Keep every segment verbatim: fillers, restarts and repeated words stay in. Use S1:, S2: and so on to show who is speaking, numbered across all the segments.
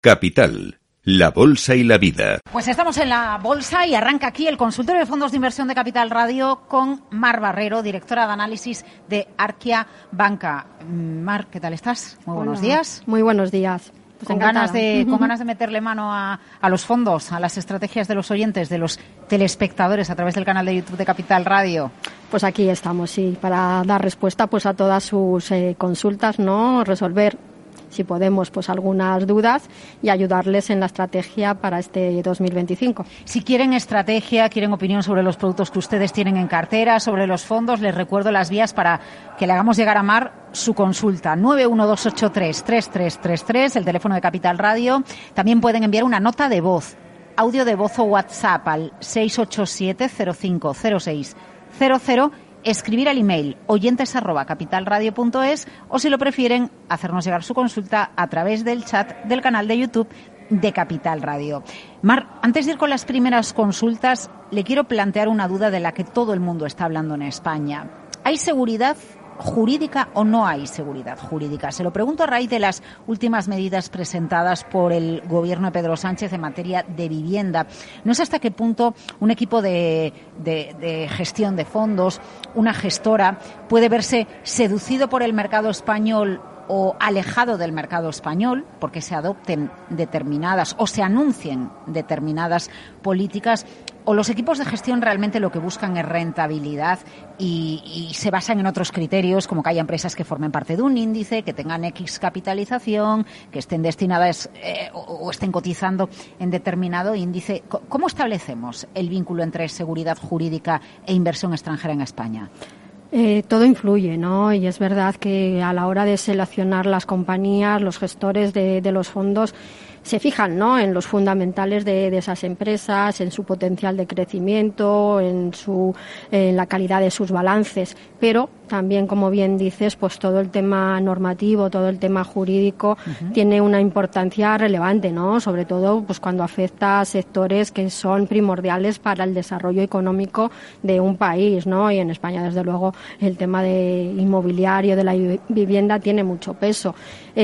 S1: Capital, la bolsa y la vida.
S2: Pues estamos en la bolsa y arranca aquí el consultorio de fondos de inversión de Capital Radio con Mar Barrero, directora de análisis de Arquia Banca. Mar, ¿qué tal estás? Muy buenos
S3: Hola.
S2: días.
S3: Muy buenos días. Pues
S2: con ganas de con ganas de meterle mano a, a los fondos, a las estrategias de los oyentes, de los telespectadores a través del canal de YouTube de Capital Radio.
S3: Pues aquí estamos, sí, para dar respuesta pues a todas sus eh, consultas, ¿no? Resolver, si podemos, pues algunas dudas y ayudarles en la estrategia para este dos mil veinticinco.
S2: Si quieren estrategia, quieren opinión sobre los productos que ustedes tienen en cartera, sobre los fondos, les recuerdo las vías para que le hagamos llegar a Mar su consulta. nueve uno dos ocho tres tres tres tres tres, el teléfono de Capital Radio. También pueden enviar una nota de voz, audio de voz o WhatsApp al seis ocho siete cero cinco cero seis cero cero. Escribir al email oyentes arroba capitalradio punto es o, si lo prefieren, hacernos llegar su consulta a través del chat del canal de YouTube de Capital Radio. Mar, antes de ir con las primeras consultas, le quiero plantear una duda de la que todo el mundo está hablando en España. ¿Hay seguridad jurídica o no hay seguridad jurídica? Se lo pregunto a raíz de las últimas medidas presentadas por el gobierno de Pedro Sánchez en materia de vivienda. No sé hasta qué punto un equipo de, de, de gestión de fondos, una gestora, puede verse seducido por el mercado español o alejado del mercado español porque se adopten determinadas o se anuncien determinadas políticas, o los equipos de gestión realmente lo que buscan es rentabilidad y, y se basan en otros criterios, como que haya empresas que formen parte de un índice, que tengan X capitalización, que estén destinadas eh, o, o estén cotizando en determinado índice. ¿Cómo establecemos el vínculo entre seguridad jurídica e inversión extranjera en España?
S3: Eh, todo influye, ¿no? Y es verdad que a la hora de seleccionar las compañías, los gestores de, de los fondos se fijan, ¿no?, en los fundamentales de, de esas empresas, en su potencial de crecimiento, en su en la calidad de sus balances, pero también, como bien dices, pues todo el tema normativo, todo el tema jurídico uh-huh. tiene una importancia relevante, ¿no? Sobre todo pues cuando afecta a sectores que son primordiales para el desarrollo económico de un país, ¿no? Y en España, desde luego, el tema de inmobiliario, de la vivienda, tiene mucho peso.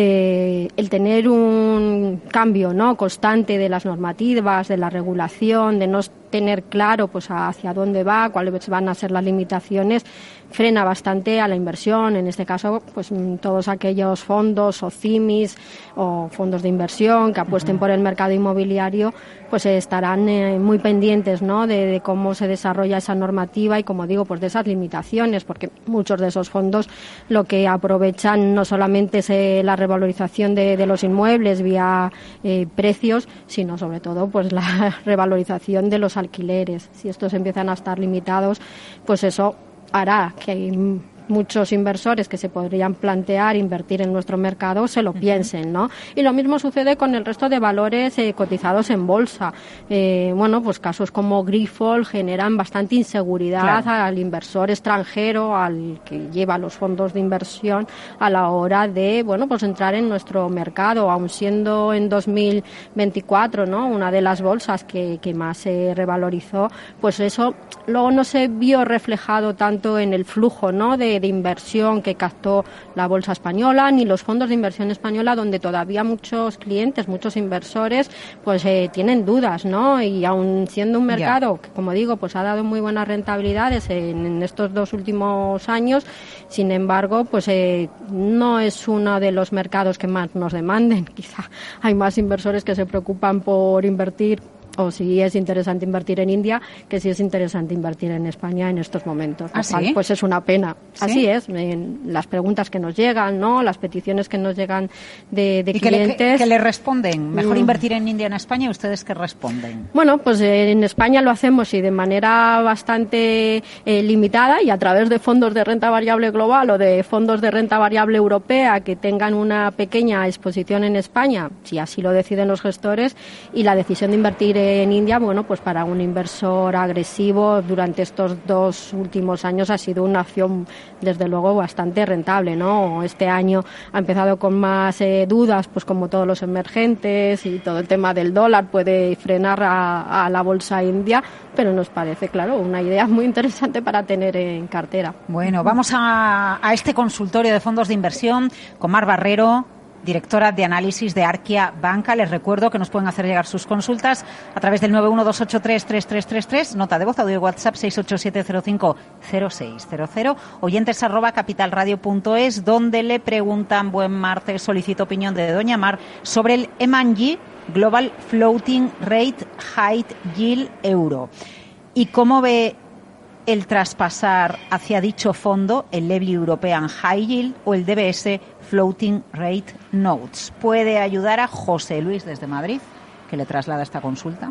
S3: Eh, el tener un cambio, ¿no?, constante de las normativas, de la regulación, de no tener claro pues hacia dónde va, cuáles van a ser las limitaciones, frena bastante a la inversión. En este caso, pues todos aquellos fondos o C I M Is o fondos de inversión que apuesten uh-huh. por el mercado inmobiliario, pues estarán eh, muy pendientes, ¿no?, de, de cómo se desarrolla esa normativa y, como digo, pues de esas limitaciones, porque muchos de esos fondos lo que aprovechan no solamente es eh, la revalorización de, de los inmuebles vía eh, precios, sino sobre todo pues la revalorización de los alquileres. Si estos empiezan a estar limitados, pues eso hará que hay muchos inversores que se podrían plantear invertir en nuestro mercado se lo piensen, ¿no? Y lo mismo sucede con el resto de valores eh, cotizados en bolsa. Eh, bueno, pues casos como Grifols generan bastante inseguridad claro. al inversor extranjero, al que lleva los fondos de inversión, a la hora de, bueno, pues entrar en nuestro mercado, aun siendo en dos mil veinticuatro, ¿no?, una de las bolsas que, que más se revalorizó, pues eso luego no se vio reflejado tanto en el flujo, ¿no?, de de inversión que captó la bolsa española, ni los fondos de inversión española, donde todavía muchos clientes, muchos inversores, pues eh, tienen dudas, ¿no? Y aun siendo un mercado yeah. que, como digo, pues ha dado muy buenas rentabilidades en, en estos dos últimos años, sin embargo, pues eh, no es uno de los mercados que más nos demanden. Quizá hay más inversores que se preocupan por invertir, o si es interesante invertir en India, que si es interesante invertir en España en estos momentos.
S2: ¿Ah,
S3: cual,
S2: sí?
S3: Pues es una pena.
S2: ¿Sí?
S3: Así es, en las preguntas que nos llegan, ¿no?, las peticiones que nos llegan de, de
S2: ¿Y
S3: clientes.
S2: Que le, que, que le responden? ¿Mejor mm. invertir en India en España? ¿Ustedes qué responden?
S3: Bueno, pues eh, en España lo hacemos y de manera bastante eh, limitada y a través de fondos de renta variable global o de fondos de renta variable europea que tengan una pequeña exposición en España, si así lo deciden los gestores, y la decisión de invertir en India, bueno, pues para un inversor agresivo durante estos dos últimos años ha sido una opción, desde luego, bastante rentable, ¿no? Este año ha empezado con más eh, dudas, pues como todos los emergentes, y todo el tema del dólar puede frenar a, a la bolsa india, pero nos parece, claro, una idea muy interesante para tener en cartera.
S2: Bueno, vamos a, a este consultorio de fondos de inversión con Mar Barrero. directora de análisis de Arquia Banca. Les recuerdo que nos pueden hacer llegar sus consultas a través del nueve uno dos ocho tres tres tres tres tres, nota de voz, audio de WhatsApp seis ocho siete cero cinco cero seis cero cero, oyentes arroba capitalradio punto es, donde le preguntan, buen martes, solicito opinión de Doña Mar sobre el M and G Global Floating Rate High Yield Euro. ¿Y cómo ve el traspasar hacia dicho fondo el Lebly European High Yield o el D B S Floating Rate Notes? ¿Puede ayudar a José Luis desde Madrid, que le traslada esta consulta?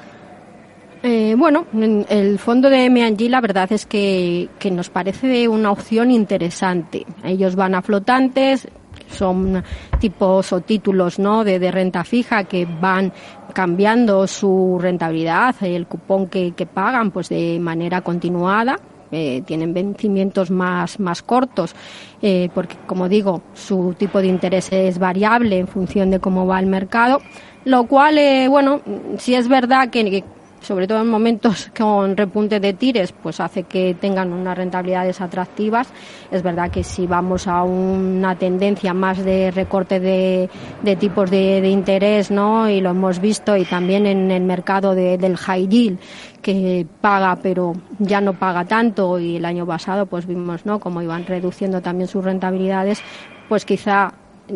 S3: Eh, bueno, el fondo de M and G la verdad es que, que nos parece una opción interesante. Ellos van a flotantes, son tipos o títulos, ¿no?, de, de renta fija que van cambiando su rentabilidad, el cupón que, que pagan, pues de manera continuada. Eh, tienen vencimientos más, más cortos, eh, porque, como digo, su tipo de interés es variable en función de cómo va el mercado, lo cual, eh, bueno, sí es verdad que, que sobre todo en momentos con repunte de tires, pues hace que tengan unas rentabilidades atractivas. Es verdad que si vamos a una tendencia más de recorte de, de tipos de, de interés, ¿no?, y lo hemos visto, y también en el mercado de, del high yield, que paga pero ya no paga tanto, y el año pasado pues vimos, ¿no?, cómo iban reduciendo también sus rentabilidades, pues quizá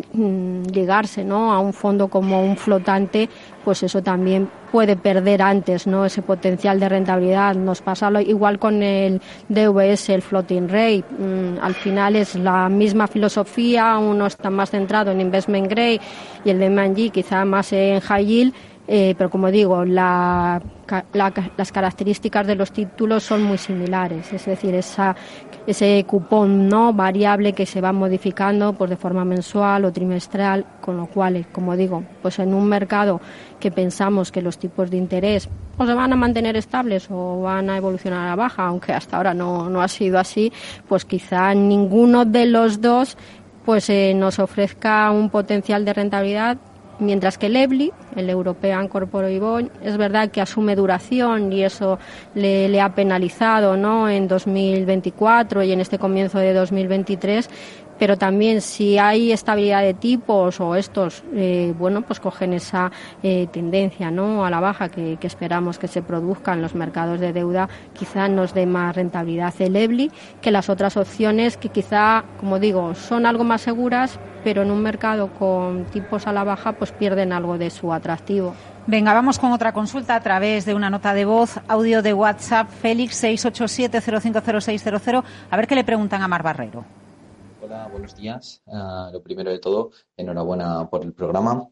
S3: llegarse, ¿no?, a un fondo como un flotante, pues eso también puede perder antes, ¿no?, ese potencial de rentabilidad. Nos pasa lo, igual con el D V S, el floating rate. Mm, al final es la misma filosofía, uno está más centrado en investment grade y el de M and G quizá más en high yield. Eh, pero como digo, la, la, las características de los títulos son muy similares, es decir, esa, ese cupón, ¿no?, variable que se va modificando pues de forma mensual o trimestral, con lo cual, como digo, pues en un mercado que pensamos que los tipos de interés o se van a mantener estables o van a evolucionar a la baja, aunque hasta ahora no, no ha sido así, pues quizá ninguno de los dos pues eh, nos ofrezca un potencial de rentabilidad. Mientras que el Lebly, el European Corporate Bond, es verdad que asume duración y eso le, le ha penalizado, ¿no?, en dos mil veinticuatro y en este comienzo de dos mil veintitrés, pero también si hay estabilidad de tipos o estos, eh, bueno, pues cogen esa eh, tendencia, ¿no?, a la baja que, que esperamos que se produzca en los mercados de deuda, quizá nos dé más rentabilidad el Lebly que las otras opciones que quizá, como digo, son algo más seguras, pero en un mercado con tipos a la baja pues pierden algo de su atractivo.
S2: Venga, vamos con otra consulta a través de una nota de voz, audio de WhatsApp, Félix seis ocho siete cero cinco cero seis cero cero. A ver qué le preguntan a Mar Barrero.
S4: Hola, buenos días. Uh, lo primero de todo, enhorabuena por el programa.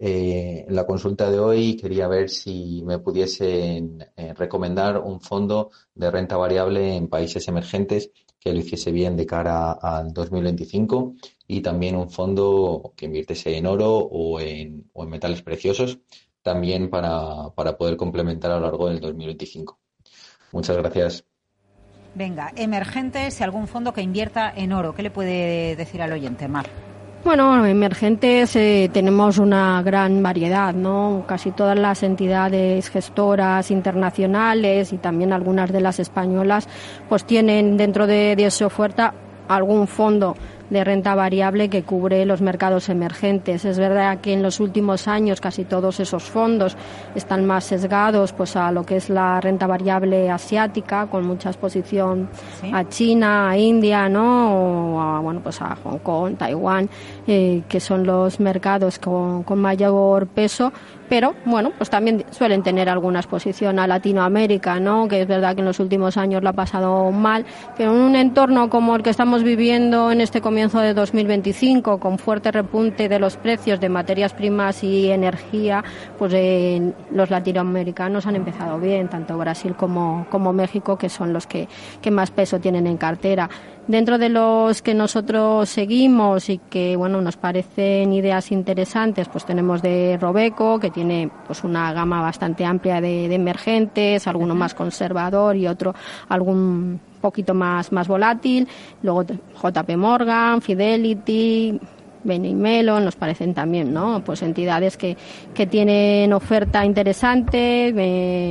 S4: Eh, en la consulta de hoy quería ver si me pudiesen eh, recomendar un fondo de renta variable en países emergentes que lo hiciese bien de cara al dos mil veinticinco, y también un fondo que invirtiese en oro o en, o en metales preciosos, también para, para poder complementar a lo largo del dos mil veinticinco. Muchas gracias.
S2: Venga, emergentes y algún fondo que invierta en oro. ¿Qué le puede decir al oyente, Mar?
S3: Bueno, emergentes eh, tenemos una gran variedad, ¿no? Casi todas las entidades gestoras internacionales y también algunas de las españolas pues tienen dentro de, de su oferta algún fondo de renta variable que cubre los mercados emergentes. Es verdad que en los últimos años casi todos esos fondos están más sesgados pues a lo que es la renta variable asiática, con mucha exposición ¿sí? a China, a India, ¿no? O a, bueno, pues a Hong Kong, Taiwán, eh, que son los mercados con, con mayor peso. Pero, bueno, pues también suelen tener alguna exposición a Latinoamérica, ¿no? Que es verdad que en los últimos años lo ha pasado mal, pero en un entorno como el que estamos viviendo en este comienzo de dos mil veinticinco, con fuerte repunte de los precios de materias primas y energía, pues eh, los latinoamericanos han empezado bien, tanto Brasil como, como México, que son los que, que más peso tienen en cartera. Dentro de los que nosotros seguimos y que, bueno, nos parecen ideas interesantes, pues tenemos de Robeco, que tiene pues una gama bastante amplia de, de emergentes, alguno más conservador y otro algún poquito más, más volátil. Luego J P Morgan, Fidelity, Bain Mellon, nos parecen también, ¿no? Pues entidades que, que tienen oferta interesante, eh,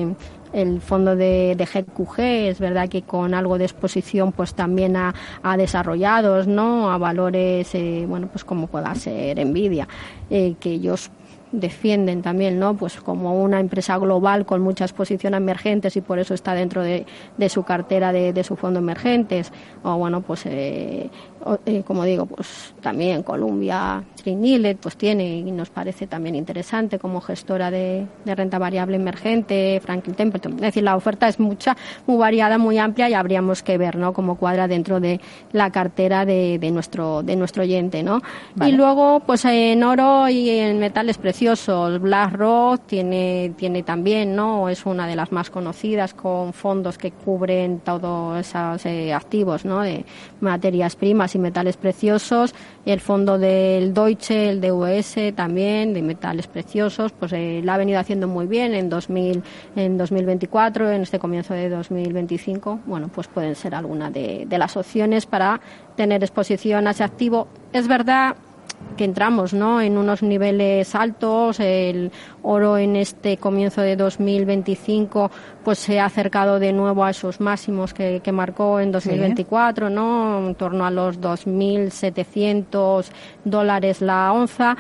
S3: el fondo de, de G Q G, es verdad que con algo de exposición pues también a, a desarrollados, ¿no? A valores, eh, bueno, pues como pueda ser Nvidia, eh, que ellos defienden también, ¿no? Pues como una empresa global con mucha exposición a emergentes y por eso está dentro de, de su cartera de, de su fondo emergentes. O bueno, pues eh, o, eh, como digo, pues también Columbia Trinidad pues tiene y nos parece también interesante como gestora de, de renta variable emergente, Franklin Templeton. Es decir, la oferta es mucha, muy variada, muy amplia y habríamos que ver, ¿no? Cómo cuadra dentro de la cartera de, de nuestro de nuestro oyente, ¿no? Vale. Y luego, pues en oro y en metales preciosos, BlackRock tiene tiene también, ¿no? Es una de las más conocidas con fondos que cubren todos esos eh, activos, ¿no? De materias primas y metales preciosos. El fondo del Deutsche, el D U S también, de metales preciosos, pues eh, la ha venido haciendo muy bien en dos mil, en dos mil veinticuatro, en este comienzo de dos mil veinticinco. Bueno, pues pueden ser algunas de, de las opciones para tener exposición a ese activo. Es verdad que entramos, ¿no? En unos niveles altos, el oro en este comienzo de dos mil veinticinco pues se ha acercado de nuevo a esos máximos que, que marcó en dos mil veinticuatro, sí. ¿No? En torno a los dos mil setecientos dólares la onza.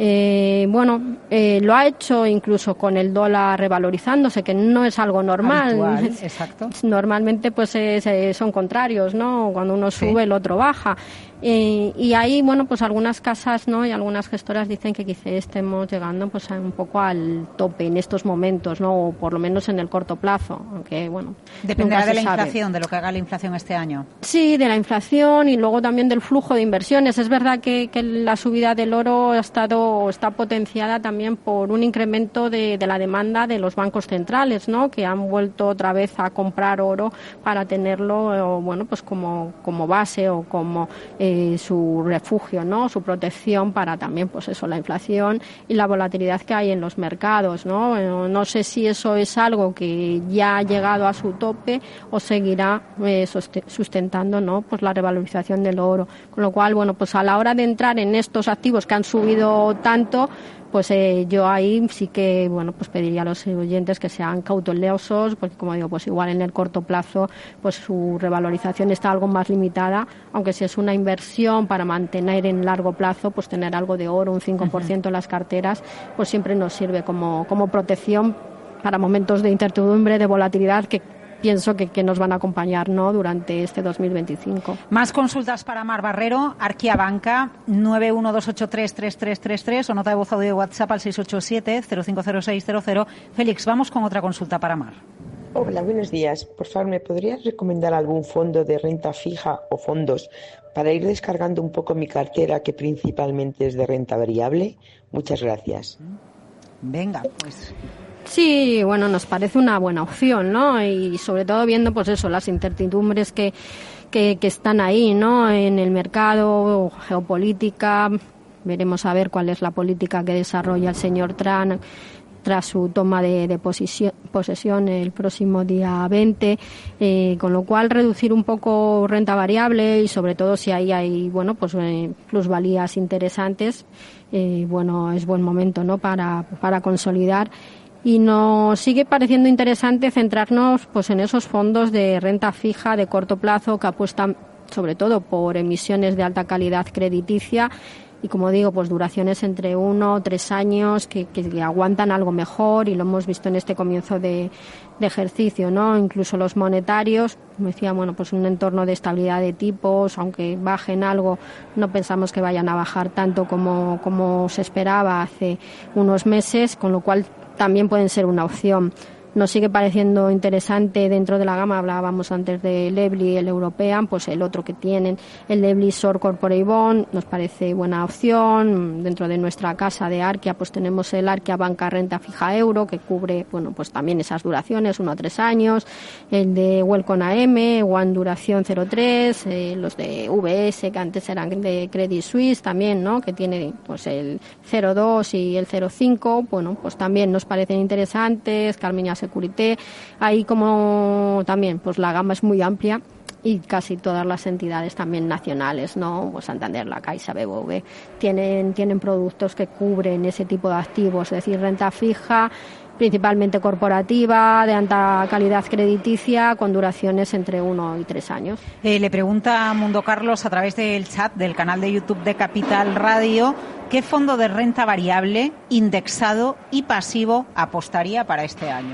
S3: Eh, bueno, eh, lo ha hecho incluso con el dólar revalorizándose, que no es algo normal.
S2: Habitual, exacto.
S3: Normalmente pues eh, son contrarios, ¿no? Cuando uno sube, sí. El otro baja. Eh, y ahí, bueno, pues algunas casas, ¿no? Y algunas gestoras dicen que quizá estemos llegando pues a un poco al tope en estos momentos, ¿no? O por lo menos en el corto plazo, aunque bueno.
S2: Dependerá de la sabe. inflación, de lo que haga la inflación este año.
S3: Sí, de la inflación y luego también del flujo de inversiones. Es verdad que, que la subida del oro ha estado, está potenciada también por un incremento de, de la demanda de los bancos centrales, ¿no? Que han vuelto otra vez a comprar oro para tenerlo, o, bueno, pues como, como base o como eh, su refugio, ¿no? Su protección para también, pues eso, la inflación y la volatilidad que hay en los mercados, ¿no? No sé si eso es algo que ya ha llegado a su tope o seguirá eh, sustentando, ¿no? Pues la revalorización del oro. Con lo cual, bueno, pues a la hora de entrar en estos activos que han subido tanto, pues eh, yo ahí sí que, bueno, pues pediría a los oyentes que sean cautelosos, porque como digo, pues igual en el corto plazo, pues su revalorización está algo más limitada, aunque si es una inversión para mantener en largo plazo, pues tener algo de oro, un cinco por ciento en las carteras, pues siempre nos sirve como, como protección para momentos de incertidumbre, de volatilidad que pienso que, que nos van a acompañar, ¿no? Durante este dos mil veinticinco.
S2: Más consultas para Mar Barrero, Arquia Banca, nueve uno dos ocho tres tres tres tres tres o nota de voz audio de WhatsApp al seis ocho siete cero cinco cero seis cero cero. Félix, vamos con otra consulta para Mar.
S5: Hola, buenos días. Por favor, ¿me podrías recomendar algún fondo de renta fija o fondos para ir descargando un poco mi cartera, que principalmente es de renta variable? Muchas gracias.
S2: Venga, pues...
S3: Sí, bueno, nos parece una buena opción, ¿no? Y sobre todo viendo, pues eso, las incertidumbres que, que, que están ahí, ¿no? En el mercado, geopolítica, veremos a ver cuál es la política que desarrolla el señor Trump tras su toma de, de posesión, posesión el próximo día veinte, eh, con lo cual reducir un poco renta variable y sobre todo si ahí hay, bueno, pues eh, plusvalías interesantes, eh, bueno, es buen momento, ¿no? Para, para consolidar. Y nos sigue pareciendo interesante centrarnos pues en esos fondos de renta fija de corto plazo que apuestan sobre todo por emisiones de alta calidad crediticia y, como digo, pues duraciones entre uno o tres años que, que, que aguantan algo mejor, y lo hemos visto en este comienzo de, de ejercicio, ¿no? Incluso los monetarios, como decía, bueno, pues un entorno de estabilidad de tipos, aunque bajen algo, no pensamos que vayan a bajar tanto como, como se esperaba hace unos meses, con lo cual también pueden ser una opción. Nos sigue pareciendo interesante dentro de la gama, hablábamos antes del Ebly, el European, pues el otro que tienen, el Ebly Short Corporate Bond, nos parece buena opción. Dentro de nuestra casa de Arquia, pues tenemos el Arquia Banca Renta Fija Euro, que cubre, bueno, pues también esas duraciones, uno a tres años, el de Welcome A M, One Duración cero tres, eh, los de V S, que antes eran de Credit Suisse también, ¿no? Que tiene pues el cero dos y el cero cinco, bueno, pues también nos parecen interesantes. Carmiña Securité, ahí como también pues la gama es muy amplia y casi todas las entidades también nacionales, ¿no? Pues Santander, La Caixa, B B V A, tienen tienen productos que cubren ese tipo de activos, es decir, renta fija principalmente corporativa, de alta calidad crediticia, con duraciones entre uno y tres años.
S2: Eh, le pregunta Mundo Carlos a través del chat del canal de YouTube de Capital Radio, ¿qué fondo de renta variable, indexado y pasivo apostaría para este año?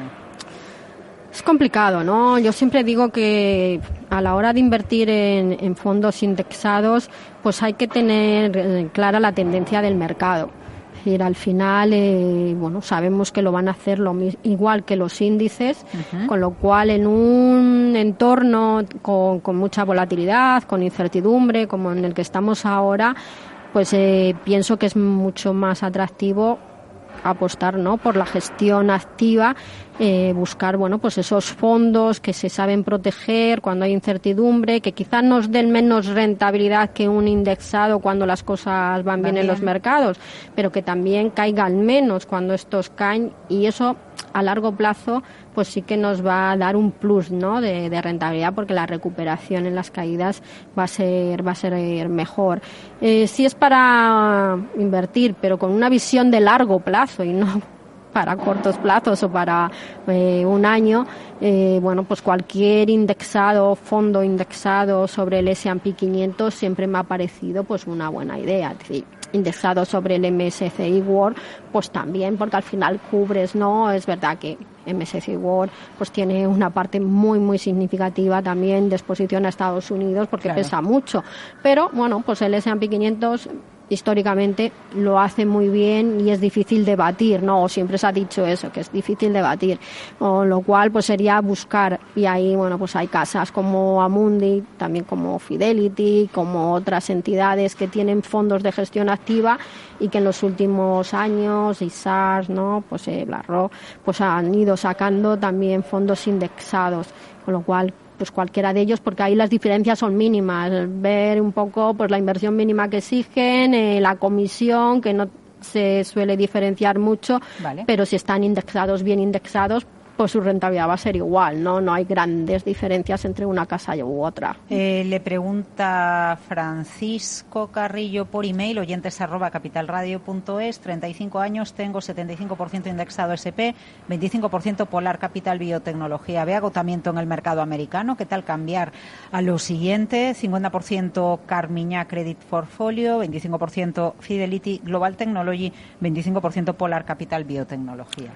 S3: Es complicado, ¿no? Yo siempre digo que a la hora de invertir en, en fondos indexados, pues hay que tener clara la tendencia del mercado. Es decir, al final, eh, bueno, sabemos que lo van a hacer lo mismo, igual que los índices, uh-huh. Con lo cual en un entorno con, con mucha volatilidad, con incertidumbre, como en el que estamos ahora, pues eh, pienso que es mucho más atractivo apostar, ¿no?, por la gestión activa, eh, buscar, bueno, pues esos fondos que se saben proteger cuando hay incertidumbre, que quizás nos den menos rentabilidad que un indexado cuando las cosas van bien, bien en los mercados, pero que también caigan menos cuando estos caen, y eso a largo plazo pues sí que nos va a dar un plus, ¿no?, de, de rentabilidad, porque la recuperación en las caídas va a ser va a ser mejor. Eh, si es para invertir, pero con una visión de largo plazo y no para cortos plazos o para eh, un año, eh, bueno, pues cualquier indexado, fondo indexado sobre el ese and pe quinientos siempre me ha parecido pues una buena idea. Es decir, indexado sobre el eme ese ce i World, pues también, porque al final cubres, ¿no? Es verdad que eme ese ce i World pues tiene una parte muy muy significativa también de exposición a Estados Unidos, porque claro, pesa mucho, pero bueno, pues el ese and pe quinientos históricamente lo hace muy bien y es difícil de batir, ¿no? O siempre se ha dicho eso, que es difícil de batir, con lo cual pues sería buscar, y ahí, bueno, pues hay casas como Amundi, también como Fidelity, como otras entidades que tienen fondos de gestión activa y que en los últimos años, I S A R, ¿no?, pues eh, BlackRock, pues han ido sacando también fondos indexados, con lo cual pues cualquiera de ellos, porque ahí las diferencias son mínimas, ver un poco pues la inversión mínima que exigen, eh, la comisión, que no se suele diferenciar mucho, vale, pero si están indexados, bien indexados, pues su rentabilidad va a ser igual, ¿no? No hay grandes diferencias entre una casa u otra.
S2: Eh, le pregunta Francisco Carrillo por email, oyentes arroba capitalradio punto es, treinta y cinco años, tengo setenta y cinco por ciento indexado ese pe, veinticinco por ciento Polar Capital Biotecnología. ¿Ve agotamiento en el mercado americano? ¿Qué tal cambiar a lo siguiente? cincuenta por ciento Carmignac Credit Portfolio, veinticinco por ciento Fidelity Global Technology, veinticinco por ciento Polar Capital Biotecnología.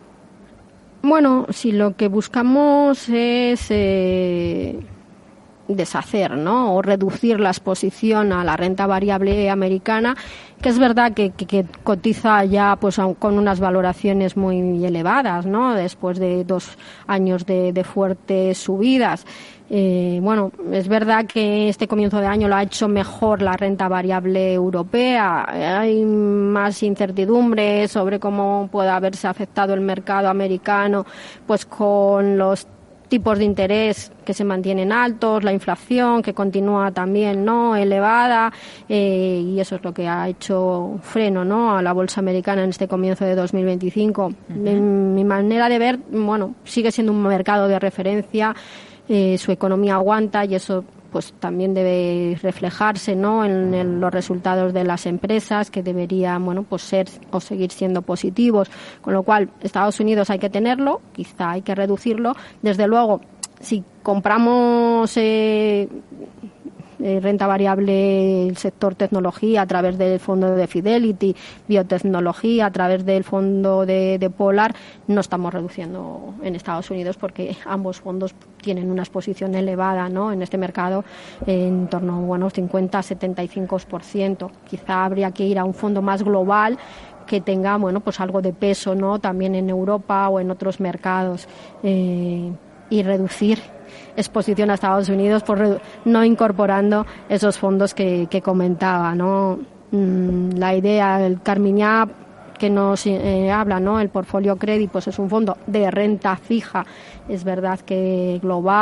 S3: Bueno, si lo que buscamos es eh, deshacer, ¿no?, o reducir la exposición a la renta variable americana, que es verdad que, que, que cotiza ya pues con unas valoraciones muy elevadas, ¿no?, después de dos años de, de fuertes subidas. Eh, bueno, es verdad que este comienzo de año lo ha hecho mejor la renta variable europea. Hay más incertidumbre sobre cómo puede haberse afectado el mercado americano, pues con los tipos de interés que se mantienen altos, la inflación que continúa también, ¿no?, elevada, eh, y eso es lo que ha hecho freno, ¿no?, a la bolsa americana en este comienzo de dos mil veinticinco. Uh-huh. En mi manera de ver, bueno, sigue siendo un mercado de referencia. Eh, su economía aguanta y eso pues también debe reflejarse, ¿no?, en, en los resultados de las empresas, que deberían, bueno, pues ser o seguir siendo positivos, con lo cual Estados Unidos hay que tenerlo, quizá hay que reducirlo. Desde luego, si compramos eh, eh, renta variable el sector tecnología a través del fondo de Fidelity, biotecnología a través del fondo de, de Polar, no estamos reduciendo en Estados Unidos, porque ambos fondos tienen una exposición elevada, ¿no?, en este mercado, en torno a bueno, cincuenta a setenta y cinco por ciento. Quizá habría que ir a un fondo más global que tenga, bueno, pues algo de peso, ¿no?, también en Europa o en otros mercados, eh, y reducir exposición a Estados Unidos por no incorporando esos fondos que, que comentaba, ¿no? Mm, la idea, el Carmignac que nos eh, habla, ¿no?, el portfolio credit, pues es un fondo de renta fija, es verdad que global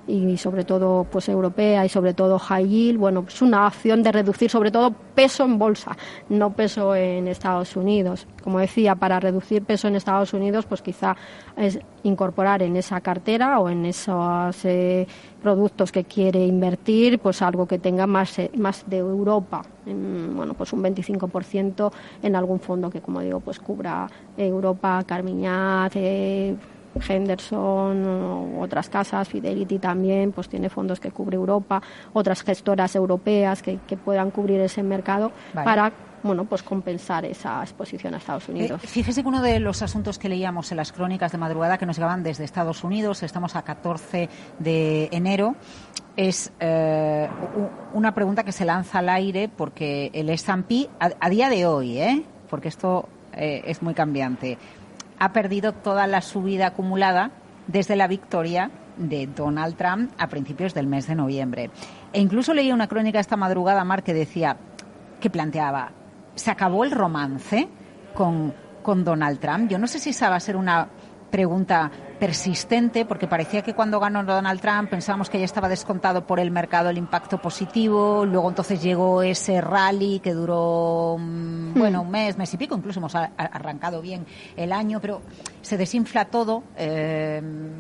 S3: y sobre todo pues europea y sobre todo high yield, bueno, es una opción de reducir sobre todo peso en bolsa, no peso en Estados Unidos. Como decía, para reducir peso en Estados Unidos, pues quizá es incorporar en esa cartera o en esos eh, productos que quiere invertir, pues algo que tenga más eh, más de Europa, en, bueno, pues un veinticinco por ciento en algún fondo que, como digo, pues cubra Europa, Carmiñat, eh, Henderson, o otras casas, Fidelity también, pues tiene fondos que cubre Europa, otras gestoras europeas que, que puedan cubrir ese mercado, vale, para, bueno, pues compensar esa exposición a Estados Unidos.
S2: Eh, fíjese que uno de los asuntos que leíamos en las crónicas de madrugada que nos llegaban desde Estados Unidos, estamos a catorce de enero, es eh, una pregunta que se lanza al aire porque el ese and pe a, a día de hoy, ¿eh? porque esto eh, es muy cambiante, ha perdido toda la subida acumulada desde la victoria de Donald Trump a principios del mes de noviembre. E incluso leía una crónica esta madrugada, Mar, que decía, que planteaba, ¿se acabó el romance con, con Donald Trump? Yo no sé si esa va a ser una pregunta persistente, porque parecía que cuando ganó Donald Trump pensábamos que ya estaba descontado por el mercado el impacto positivo, luego entonces llegó ese rally que duró, mm. bueno, un mes, mes y pico, incluso hemos a, a, arrancado bien el año, pero se desinfla todo. Eh,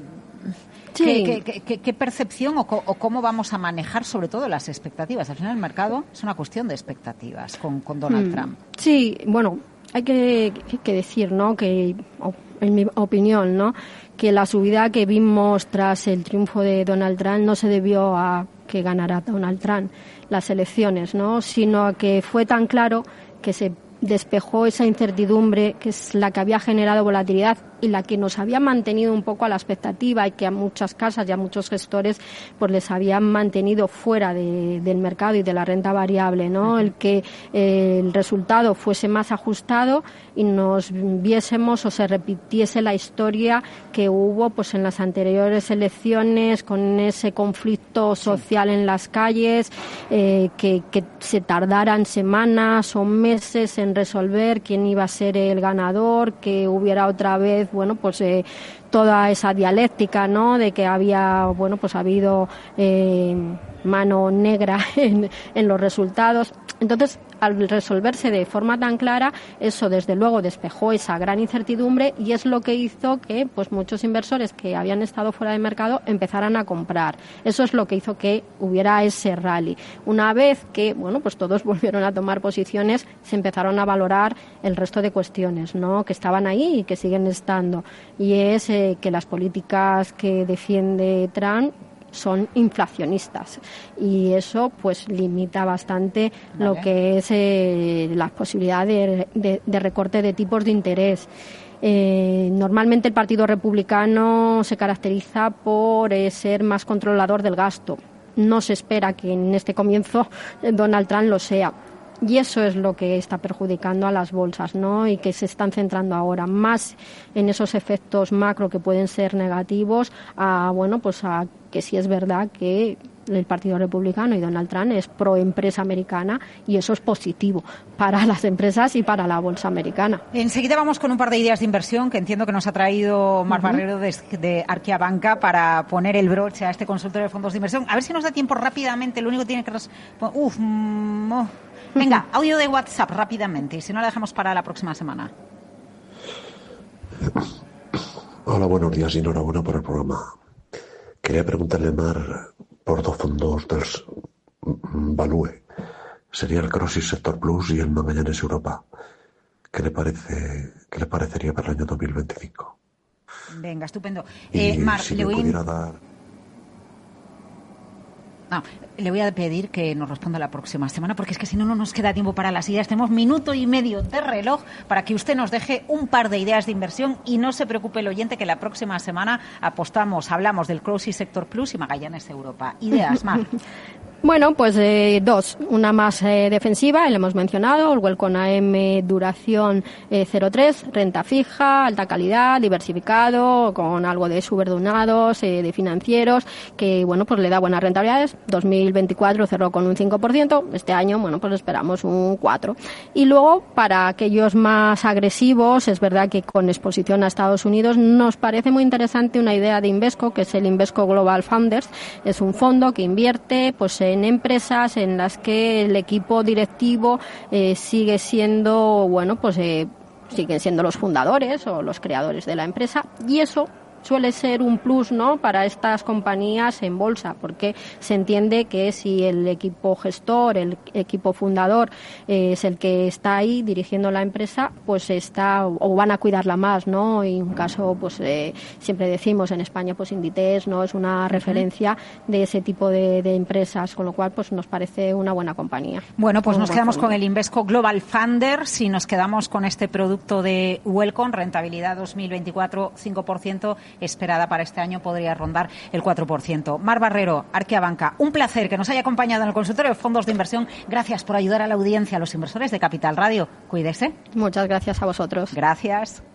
S2: sí. ¿qué, qué, qué, ¿Qué percepción o, co, o cómo vamos a manejar sobre todo las expectativas? Al final el mercado es una cuestión de expectativas con, con Donald mm. Trump.
S3: Sí, bueno, hay que, que decir, ¿no?, que en mi opinión, ¿no?, que la subida que vimos tras el triunfo de Donald Trump no se debió a que ganara Donald Trump las elecciones, ¿no?, sino a que fue tan claro que se despejó esa incertidumbre que es la que había generado volatilidad y la que nos había mantenido un poco a la expectativa y que a muchas casas y a muchos gestores pues les habían mantenido fuera de, del mercado y de la renta variable, ¿no? El que eh, el resultado fuese más ajustado y nos viésemos o se repitiese la historia que hubo pues en las anteriores elecciones con ese conflicto social en las calles, eh, que, que se tardaran semanas o meses en resolver quién iba a ser el ganador, que hubiera otra vez, bueno, pues eh, toda esa dialéctica, ¿no?, de que había, bueno, pues ha habido eh, mano negra en, en los resultados. Entonces, al resolverse de forma tan clara, eso desde luego despejó esa gran incertidumbre y es lo que hizo que pues muchos inversores que habían estado fuera de mercado empezaran a comprar. Eso es lo que hizo que hubiera ese rally. Una vez que, bueno, pues todos volvieron a tomar posiciones, se empezaron a valorar el resto de cuestiones, ¿no?, que estaban ahí y que siguen estando. Y es eh, que las políticas que defiende Trump son inflacionistas y eso pues limita bastante vale. lo que es eh, la posibilidad de, de, de recorte de tipos de interés. Eh, normalmente el Partido Republicano se caracteriza por eh, ser más controlador del gasto. No se espera que en este comienzo Donald Trump lo sea. Y eso es lo que está perjudicando a las bolsas, ¿no?, y que se están centrando ahora más en esos efectos macro que pueden ser negativos, a, bueno, pues a que sí es verdad que el Partido Republicano y Donald Trump es pro empresa americana y eso es positivo para las empresas y para la bolsa americana.
S2: Enseguida vamos con un par de ideas de inversión que entiendo que nos ha traído Mar uh-huh. Barrero de, de Arquia Banca para poner el broche a este consultorio de fondos de inversión. A ver si nos da tiempo rápidamente, lo único que tiene que... Res... Uf, mm, oh. Venga, audio de WhatsApp rápidamente y si no la dejamos para la próxima semana.
S6: Hola, buenos días y enhorabuena por el programa. Quería preguntarle, Mar, por dos fondos del Value. Sería el Crossis Sector Plus y el Magallanes Europa. ¿Qué le parece, qué le parecería para el año dos mil veinticinco?
S2: Venga, estupendo.
S6: Y
S2: eh, Mar,
S6: si
S2: le
S6: me
S2: voy...
S6: pudiera dar...
S2: No, le voy a pedir que nos responda la próxima semana, porque es que si no, no nos queda tiempo para las ideas. Tenemos minuto y medio de reloj para que usted nos deje un par de ideas de inversión y no se preocupe el oyente que la próxima semana apostamos, hablamos del Crossis Sector Plus y Magallanes Europa. Ideas, Mar.
S3: Bueno, pues eh, dos. Una más eh, defensiva, le hemos mencionado, el Welcome A M duración eh, cero tres, renta fija, alta calidad, diversificado, con algo de subordinados, eh, de financieros, que bueno, pues le da buenas rentabilidades. dos mil veinticuatro cerró con un cinco por ciento, este año, bueno, pues esperamos un cuatro por ciento. Y luego, para aquellos más agresivos, es verdad que con exposición a Estados Unidos, nos parece muy interesante una idea de Invesco, que es el Invesco Global Founders. Es un fondo que invierte, pues, en empresas en las que el equipo directivo eh, sigue siendo, bueno, pues eh, siguen siendo los fundadores o los creadores de la empresa, y eso suele ser un plus, ¿no?, para estas compañías en bolsa, porque se entiende que si el equipo gestor, el equipo fundador eh, es el que está ahí dirigiendo la empresa, pues está, o van a cuidarla más, ¿no? Y en un caso, pues eh, siempre decimos en España, pues Inditex, ¿no?, es una referencia de ese tipo de, de empresas, con lo cual pues nos parece una buena compañía.
S2: Bueno, pues
S3: un
S2: nos quedamos
S3: fondo.
S2: con el Invesco Global Funder, si nos quedamos con este producto de Welcome, rentabilidad dos mil veinticuatro cinco por ciento, esperada para este año podría rondar el cuatro por ciento. Mar Barrero, Arquea Banca, un placer que nos haya acompañado en el consultorio de fondos de inversión. Gracias por ayudar a la audiencia, a los inversores de Capital Radio. Cuídese.
S3: Muchas gracias a vosotros.
S2: Gracias.